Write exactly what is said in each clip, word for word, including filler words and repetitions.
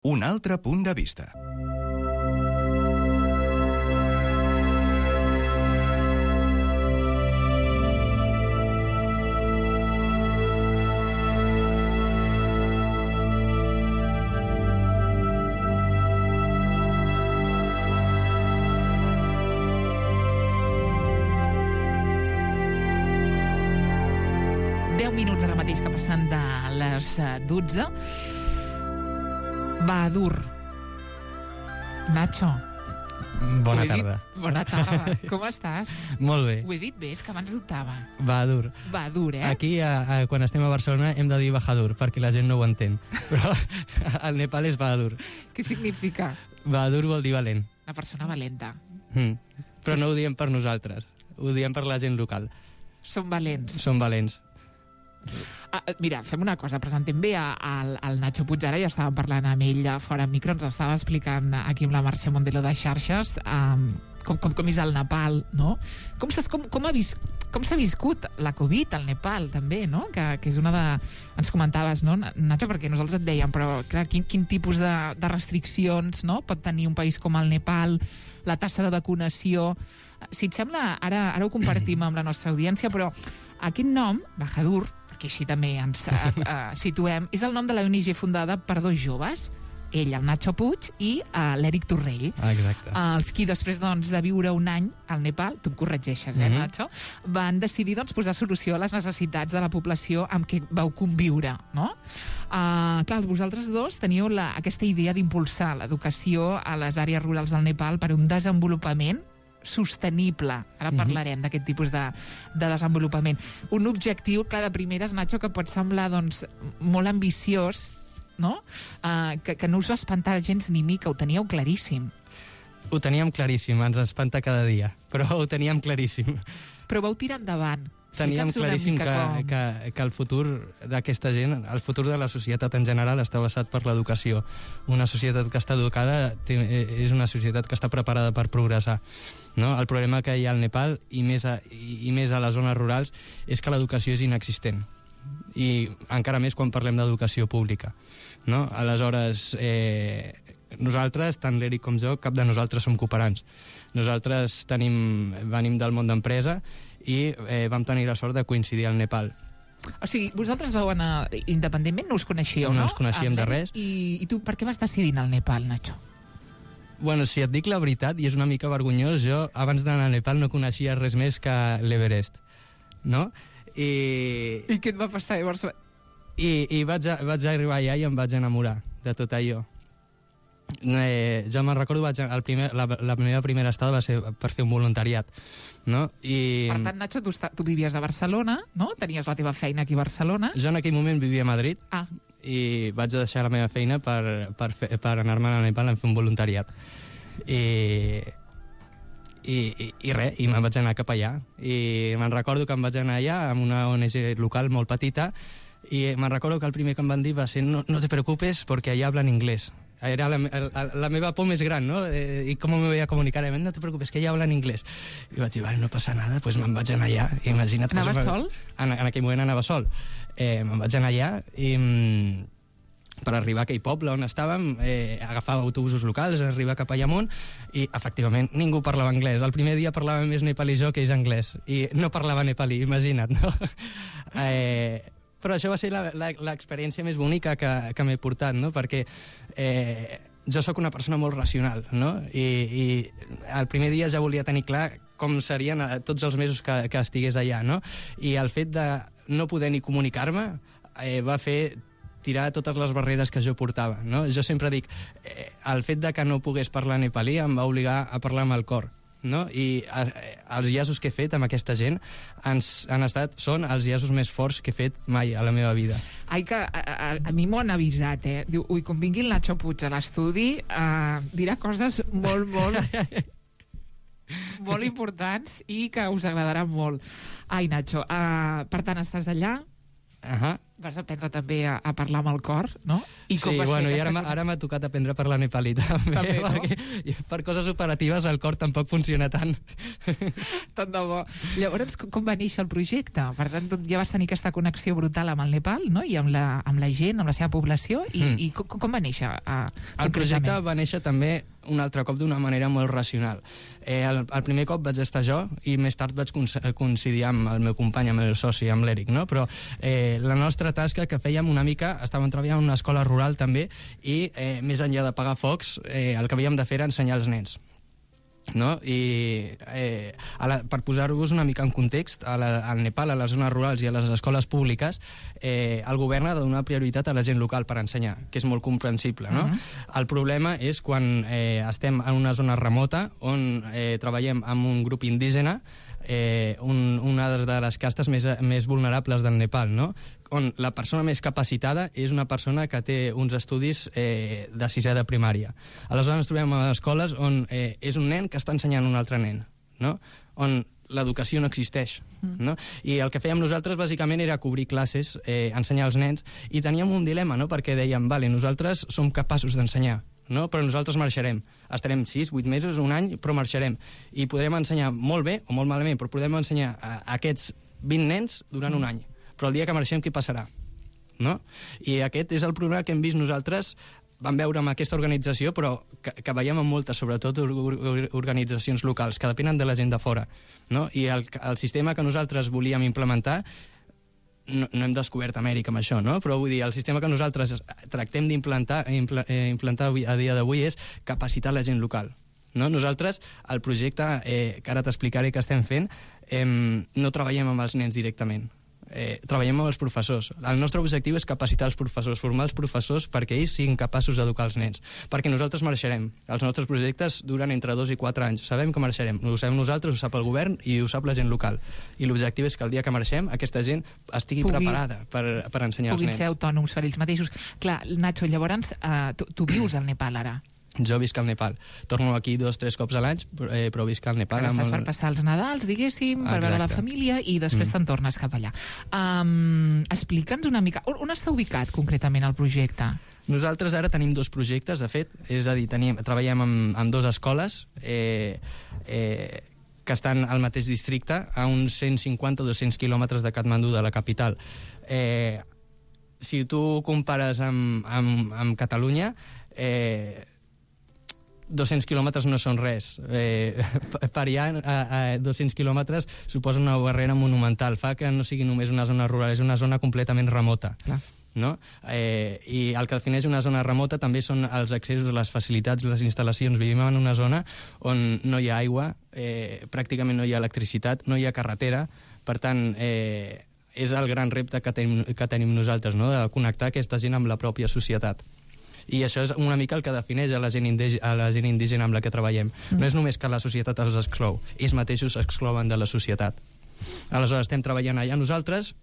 Un altre punt de vista. deu minuts ara mateix que passen de les dotze. Bahadur. Nacho. Bona tarda. Bona tarda. Com estàs? Molt bé. Ho he dit bé, és que abans dubtava. Bahadur. Bahadur, eh? Aquí, a, a, quan estem a Barcelona, hem de dir Bahadur, perquè la gent no ho entén. Però al Nepal és Bahadur. Què significa? Bahadur vol dir valent. Una persona valenta. Mm. Però no ho diem per nosaltres. Ho diem per la gent local. Són valents. Són valents. Ah, mira, fem una cosa, presentem bé al, al Nacho Puig. Ara ja estàvem parlant amb ell fora del micro, ens estava explicant aquí amb la Mercè Mondelo de xarxes um, com, com, com és el Nepal, no? Com s'ha com, com vis, com viscut la Covid al Nepal, també, no? Que, que és una de... Ens comentaves, no, Nacho, perquè nosaltres et dèiem, però clar, quin, quin tipus de, de restriccions, no?, pot tenir un país com el Nepal, la tassa de vacunació... Si et sembla, ara, ara ho compartim amb la nostra audiència, però aquest nom, Bahadur, que així també ens uh, uh, situem, és el nom de la O N G fundada per dos joves, ell, el Nacho Puig, i uh, l'Eric Torrell. Ah, exacte. Uh, els qui, després doncs, de viure un any al Nepal, tu em corregeixes, eh, Mm-hmm. Nacho, van decidir doncs, posar solució a les necessitats de la població amb què vau conviure, no? Uh, clar, vosaltres dos teníeu la, aquesta idea d'impulsar l'educació a les àrees rurals del Nepal per un desenvolupament sostenible. Ara parlarem mm-hmm. d'aquest tipus de, de desenvolupament. Un objectiu, clar, de primeres, Nacho, que pot semblar doncs, molt ambiciós, no? Uh, que, que no us va espantar gens ni mica, ho teníeu claríssim. Ho teníem claríssim, ens espanta cada dia, però ho teníem claríssim. Però vau tirar endavant. Teníem claríssim que, com... que, que el futur d'aquesta gent, el futur de la societat en general està basat per l'educació. Una societat que està educada té, és una societat que està preparada per progressar. No? El problema que hi ha al Nepal, i més a, i, i més a les zones rurals, és que l'educació és inexistent. I encara més quan parlem d'educació pública. No? Aleshores, eh, nosaltres, tant l'Eric com jo, cap de nosaltres som cooperants. Nosaltres tenim, venim del món d'empresa i eh, vam tenir la sort de coincidir al Nepal. O sigui, vosaltres vau anar independentment, no us coneixíeu, no? No ens coneixíem de res. I, I tu per què vas decidir anar al Nepal, Nacho? Bueno, si et dic la veritat, i és una mica vergonyós, jo abans d'anar al Nepal no coneixia res més que l'Everest, no? I, I què et va passar llavors? i, i vaig, a, vaig arribar allà i em vaig enamorar de tot allò. Eh, jo me'n recordo, vaig, el primer, la, la meva primera estada va ser per fer un voluntariat, no? I... Per tant, Nacho, tu, tu vivies a Barcelona, no? Tenies la teva feina aquí a Barcelona. Jo en aquell moment vivia a Madrid. Ah. I vaig deixar la meva feina per, per, fer, per anar-me a Nepal a fer un voluntariat. I, i, i, i res, i me'n vaig anar cap allà. I me'n recordo que em vaig anar allà amb una O N G local molt petita, i me'n recordo que el primer que em van dir va ser no, no te preocupes porque allá hablan inglés. Era la, la, la meva por més gran, no? Eh, I com me voy a comunicar? No te preocupes, que ja hablan inglés. I vaig dir, vale, no passa nada, pues me'n vaig anar allà. Imagina't, Anaves pues, sol? En, en aquell moment anava sol. Eh, me'n vaig anar allà i mm, per arribar a aquell poble on estàvem, eh, agafava autobusos locals, arribar cap allà amunt, i efectivament ningú parlava anglès. El primer dia parlava més nepalí jo que és anglès, i no parlava nepalí, imagina't, no? eh, però això va ser l'experiència més bonica que, que m'he portat, no? Perquè eh, jo sóc una persona molt racional, no? I, i el primer dia ja volia tenir clar com serien tots els mesos que, que estigués allà, no? I el fet de no poder ni comunicar-me eh, va fer tirar totes les barreres que jo portava, no? Jo sempre dic, eh, el fet de que no pogués parlar nepalí em va obligar a parlar amb el cor, no? I eh, els llaços que he fet amb aquesta gent ens, han estat, són els llaços més forts que he fet mai a la meva vida. Ai, que a, a, a mi m'ho han avisat, eh? Diu, ui, quan vingui el Nacho Puig a l'estudi, uh, dirà coses molt, molt... molt importants i que us agradaran molt. Ai, Nacho, uh, per tant, estàs allà, Uh-huh. Vas aprendre també a, a parlar amb el cor, no? I com sí, va bueno, ser i ara, aquesta... ara m'ha tocat aprendre a parlar nepalí també, també no? perquè per coses operatives el cor tampoc funciona tant. Tant de bo. Llavors, com va néixer el projecte? Per tant, ja vas tenir aquesta connexió brutal amb el Nepal, no? I amb la, amb la gent, amb la seva població, i, mm. i com, com va néixer? Uh, el projecte va néixer també un altre cop d'una manera molt racional. Eh, el, el primer cop vaig estar jo i més tard vaig coincidir amb el meu company, amb el soci, amb l'Eric, no? Però eh, la nostra tasca que fèiem una mica, estàvem treballant en una escola rural també i eh, més enllà de pagar focs, eh, el que havíem de fer era ensenyar als nens. No? I eh, a la, per posar-vos una mica en context, a la, al Nepal, a les zones rurals i a les escoles públiques, eh, el govern ha de donar prioritat a la gent local per ensenyar, que és molt comprensible, no? Uh-huh. El problema és quan eh, estem en una zona remota on eh, treballem amb un grup indígena, eh, un, una de les castes més, més vulnerables del Nepal, no? On la persona més capacitada és una persona que té uns estudis eh, de sisè de primària. Aleshores ens trobem a escoles on eh, és un nen que està ensenyant un altre nen, no? On l'educació no existeix. Mm. No? I el que fèiem nosaltres bàsicament era cobrir classes, eh, ensenyar als nens, i teníem un dilema, no? Perquè dèiem, vale, nosaltres som capaços d'ensenyar, no? Però nosaltres marxarem. Estarem sis, vuit mesos, un any, però marxarem. I podrem ensenyar molt bé o molt malament, però podrem ensenyar a aquests vint nens durant mm. un any. Però el dia que marxem, què passarà? No? I aquest és el problema que hem vist nosaltres. Vam veure amb aquesta organització, però que, que veiem amb moltes, sobretot organitzacions locals, que depenen de la gent de fora. No? I el, el sistema que nosaltres volíem implementar, no, no hem descobert Amèrica amb això, no? Però vull dir, el sistema que nosaltres tractem d'implantar impl eh, implantar avui, a dia d'avui és capacitar la gent local. No? Nosaltres, el projecte eh, que ara t'explicaré que estem fent, eh, no treballem amb els nens directament. Eh, treballem amb els professors. El nostre objectiu és capacitar els professors, formar els professors perquè ells siguin capaços d'educar els nens. Perquè nosaltres marxarem. Els nostres projectes duren entre dos i quatre anys. Sabem que marxarem. Ho sabem nosaltres, ho sap el govern i ho sap la gent local. I l'objectiu és que el dia que marxem aquesta gent estigui Pugui, preparada per, per ensenyar als nens. Puguin ser autònoms per ells mateixos. Clar, Nacho, llavors, uh, tu, tu vius al Nepal ara? Jo visc al Nepal. Torno aquí dos o tres cops a l'any, eh, però visc al Nepal. Ara estàs el... per passar els Nadals, diguéssim, per veure la família i després mm. te'n tornes cap allà. Um, Explica'ns una mica, on, on està ubicat concretament el projecte? Nosaltres ara tenim dos projectes, de fet, és a dir, tenim, treballem amb, amb dues escoles eh, eh, que estan al mateix districte, a uns cent cinquanta o dos-cents quilòmetres de Katmandú, de la capital. Eh, si tu compares amb, amb, amb Catalunya, eh, dos-cents quilòmetres no són res. Eh, pariar a, a dos-cents quilòmetres suposa una barrera monumental. Fa que no sigui només una zona rural, és una zona completament remota. Clar. No? Eh, I el que defineix una zona remota també són els accessos, les facilitats, les instal·lacions. Vivim en una zona on no hi ha aigua, eh, pràcticament no hi ha electricitat, no hi ha carretera. Per tant, eh, és el gran repte que tenim, que tenim nosaltres, no? De connectar aquesta gent amb la pròpia societat. I això és una mica el que defineix a la gent, a la gent indígena amb la que treballem. Mm. No és només que la societat els exclou, ells mateixos s'exclouen de la societat. Aleshores, estem treballant allà nosaltres.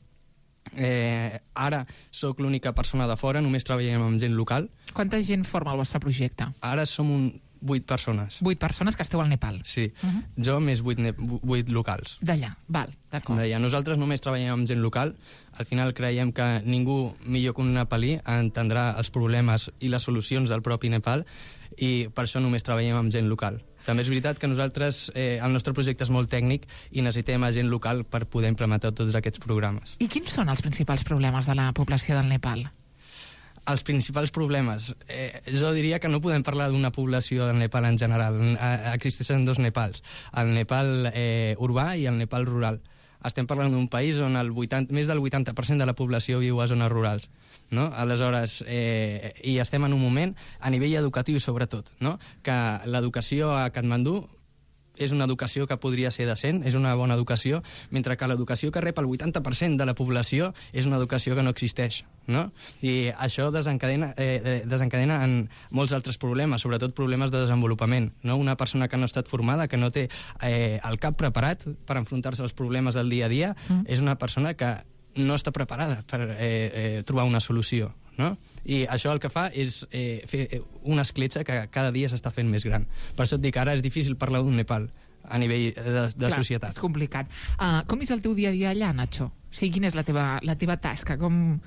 Eh, ara sóc l'única persona de fora, només treballem amb gent local. Quanta gent forma el vostre projecte? Ara som un vuit persones. Vuit persones que esteu al Nepal. Sí, uh -huh. Jo més vuit, vuit locals. D'allà, val, d'acord. D'allà. Nosaltres només treballem amb gent local. Al final creiem que ningú millor que un nepalí entendrà els problemes i les solucions del propi Nepal, i per això només treballem amb gent local. També és veritat que nosaltres, eh, el nostre projecte és molt tècnic i necessitem a gent local per poder implementar tots aquests programes. I quins són els principals problemes de la població del Nepal? Els principals problemes. Eh, jo diria que no podem parlar d'una població del Nepal en general. Eh, existeixen dos Nepals, el Nepal eh, urbà i el Nepal rural. Estem parlant d'un país on el vuitanta, més del vuitanta per cent de la població viu a zones rurals. No? Aleshores, eh, i estem en un moment, a nivell educatiu sobretot, no? Que l'educació a Katmandú és una educació que podria ser decent, és una bona educació, mentre que l'educació que rep el vuitanta per cent de la població és una educació que no existeix. No? I això desencadena, eh, desencadena en molts altres problemes, sobretot problemes de desenvolupament. No? Una persona que no ha estat formada, que no té eh, el cap preparat per enfrontar-se als problemes del dia a dia, mm. és una persona que no està preparada per eh, eh, trobar una solució. No? I això el que fa és eh, fer una escletxa que cada dia s'està fent més gran. Per això et dic, ara és difícil parlar d'un Nepal a nivell de, de Clar, societat. És complicat. Uh, com és el teu dia a dia allà, Nacho? O sigui, quina és la teva, la teva tasca? Com...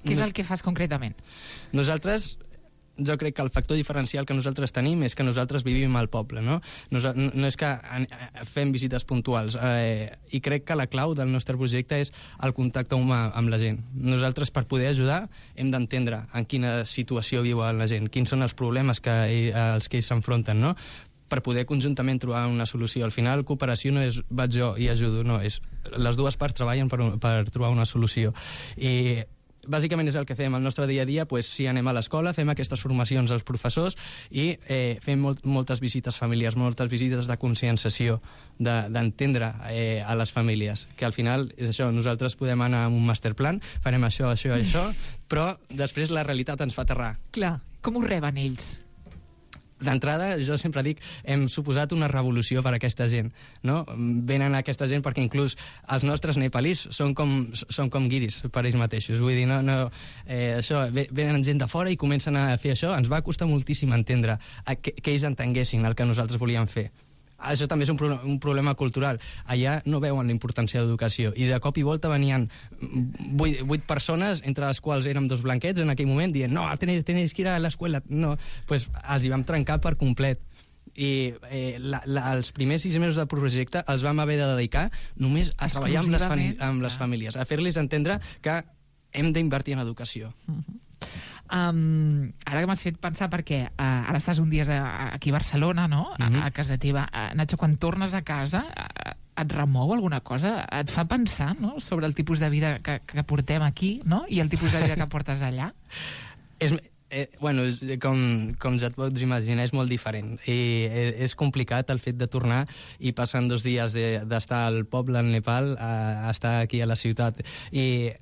Què és el que fas concretament? Nosaltres, jo crec que el factor diferencial que nosaltres tenim és que nosaltres vivim al poble, no? No, no és que fem visites puntuals, eh, i crec que la clau del nostre projecte és el contacte humà amb la gent. Nosaltres, per poder ajudar, hem d'entendre en quina situació viu la gent, quins són els problemes que, als que ells s'enfronten, no? Per poder conjuntament trobar una solució. Al final, cooperació no és vaig jo i ajudo, no, és les dues parts treballen per, per trobar una solució. I bàsicament és el que fem al nostre dia a dia, pues, sí, anem a l'escola, fem aquestes formacions als professors i eh, fem molt, moltes visites familiars, moltes visites de conscienciació, d'entendre de, eh, a les famílies, que al final és això, nosaltres podem anar amb un masterplan, farem això, això, això, però després la realitat ens fa aterrar. Clar, com ho reben ells? D'entrada, jo sempre dic, hem suposat una revolució per a aquesta gent, no? Venen aquesta gent perquè inclús els nostres nepalís són com, són com guiris per ells mateixos. Vull dir, no, no, eh, això, venen gent de fora i comencen a fer això. Ens va costar moltíssim entendre que, que ells entenguessin el que nosaltres volíem fer. Això també és un, pro un problema cultural. Allà no veuen la importància de l'educació i de cop i volta venien vuit, vuit persones, entre les quals érem dos blanquets en aquell moment, dient no, tenéis, tenéis que ir a l'escola. No, pues els hi vam trencar per complet. I eh, la, la, els primers sis mesos del projecte els vam haver de dedicar només a treballar amb les, amb les famílies, a fer-los entendre que hem d'invertir en educació. Uh-huh. Um, ara que m'has fet pensar, perquè uh, ara estàs un dia a, aquí a Barcelona, no? A, uh-huh. a casa teva. Uh, Nacho, quan tornes a casa, uh, et remou alguna cosa? Et fa pensar, no?, sobre el tipus de vida que, que portem aquí, no?, i el tipus de vida que portes allà? És... Eh, bueno, és, com, com ja et pots imaginar, és molt diferent. I és, és complicat el fet de tornar i passant dos dies d'estar de, al poble, al Nepal, a, a estar aquí a la ciutat. I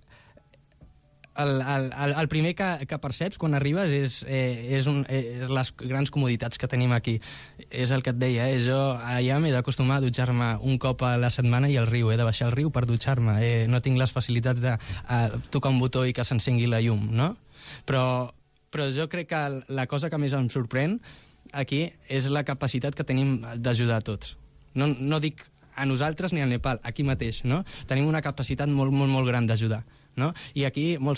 el, el, el primer que, que perceps quan arribes és, eh, és, un, és les grans comoditats que tenim aquí. És el que et deia, eh? Jo allà m'he d'acostumar a dutxar-me un cop a la setmana i al riu, he de baixar al riu per dutxar-me. Eh, no tinc les facilitats de eh, tocar un botó i que s'encengui la llum, no? Però però jo crec que la cosa que més em sorprèn aquí és la capacitat que tenim d'ajudar a tots. No, no dic a nosaltres ni al Nepal, aquí mateix, no? Tenim una capacitat molt, molt, molt gran d'ajudar, no? I aquí molt